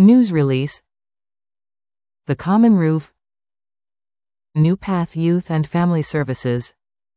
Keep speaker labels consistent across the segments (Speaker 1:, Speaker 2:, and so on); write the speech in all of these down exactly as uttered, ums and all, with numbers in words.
Speaker 1: News release. The Common Roof. New Path Youth and Family Services.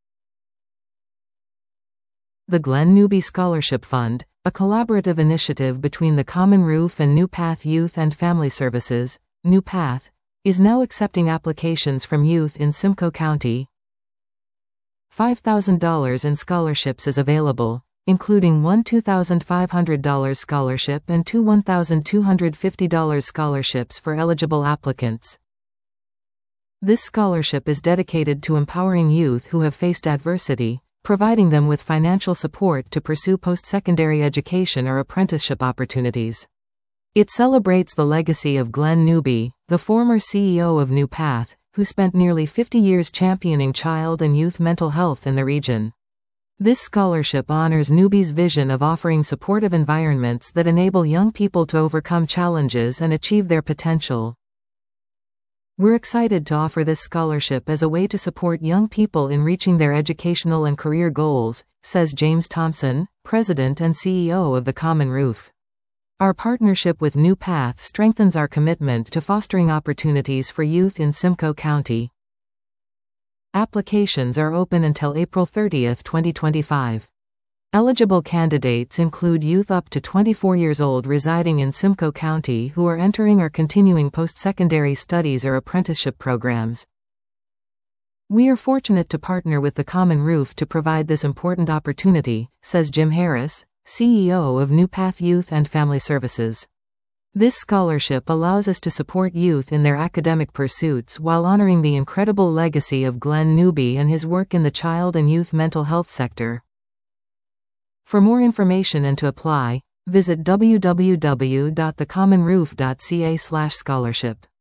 Speaker 1: The Glenn Newby Scholarship Fund, a collaborative initiative between the Common Roof and New Path Youth and Family Services, New Path, is now accepting applications from youth in Simcoe County. five thousand dollars in scholarships is available, including one two thousand five hundred dollars scholarship and two one thousand two hundred fifty dollars scholarships for eligible applicants. This scholarship is dedicated to empowering youth who have faced adversity, providing them with financial support to pursue post-secondary education or apprenticeship opportunities. It celebrates the legacy of Glenn Newby, the former C E O of New Path, who spent nearly fifty years championing child and youth mental health in the region. This scholarship honors Newby's vision of offering supportive environments that enable young people to overcome challenges and achieve their potential. We're excited to offer this scholarship as a way to support young people in reaching their educational and career goals, says James Thompson, President and C E O of the Common Roof. Our partnership with New Path strengthens our commitment to fostering opportunities for youth in Simcoe County. Applications are open until April thirtieth, twenty twenty-five. Eligible candidates include youth up to twenty-four years old residing in Simcoe County who are entering or continuing post-secondary studies or apprenticeship programs. We are fortunate to partner with the Common Roof to provide this important opportunity, says Jim Harris, C E O of New Path Youth and Family Services. This scholarship allows us to support youth in their academic pursuits while honoring the incredible legacy of Glenn Newby and his work in the child and youth mental health sector. For more information and to apply, visit w w w dot the common roof dot c a slash scholarship.